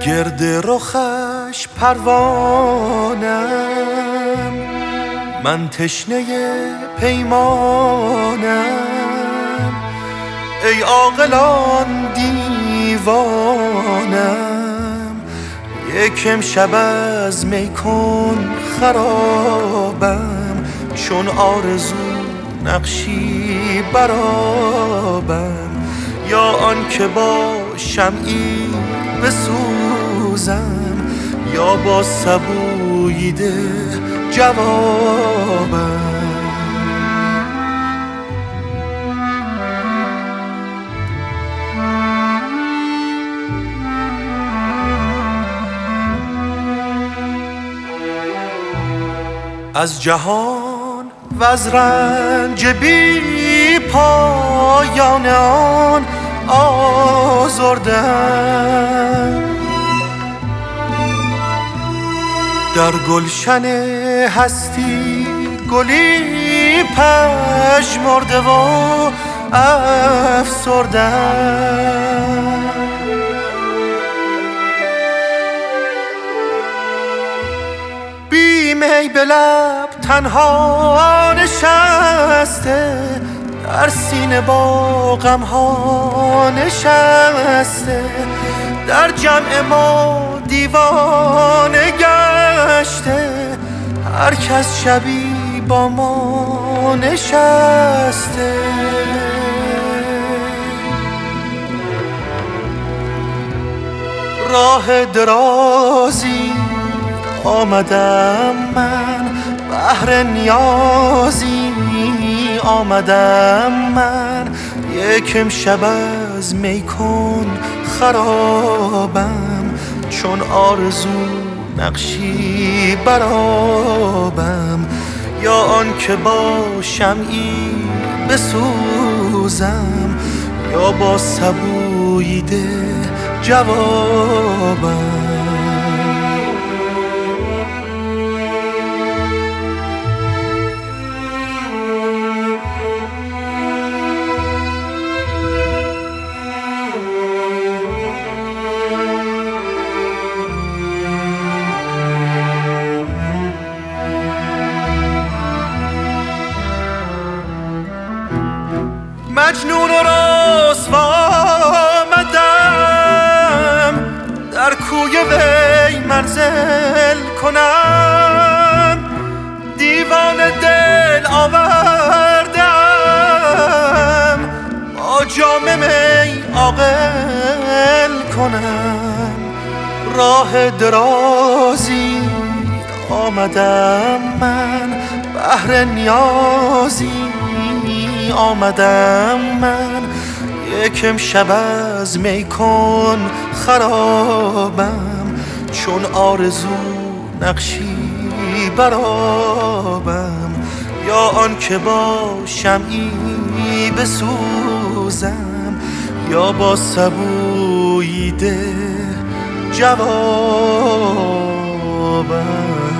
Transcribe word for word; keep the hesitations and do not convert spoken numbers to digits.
گرد رخش پروانم، من تشنه پیمانم. ای عاقلان دیوانم، یک امشب از می کن خرابم. چون آرزو نقشی برابم، یا آن که با شمعی بسوزم، یا با سبوی ده جوابم. از جهان و از رنج بی پایان آن آزردم، در گلشن هستی گلی پژمرده و افسردم. بی می به لب تنها نشسته، در سینه با غم ها نشسته. در جمع ما دیوانه گشته، هر کس شبی با ما نشسته. راه درازی آمدم من، بهر نیازی آمدم من. یک امشب از می کن خرابم، چون آرزو نقشی برابم. یا آن که با شمعی بسوزم، یا با سبوی ده جوابم. مجنون و رسوا آمدم، در کوی وی منزل کنم. دیوان دل آوردم، با جام می عاقل کنم. راه درازی آمدم من، بهر نیازی آمدم من. یک امشب از می کن خرابم، چون آرزو نقشی برابم. یا آن که با شمعی بسوزم، یا با سبوی ده جوابم.